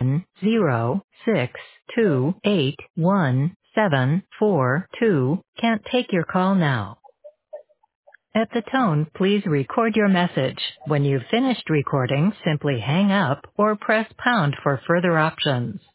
706281742 can't take your call now. At the tone, please record your message. When you've finished recording, simply hang up or press pound for further options.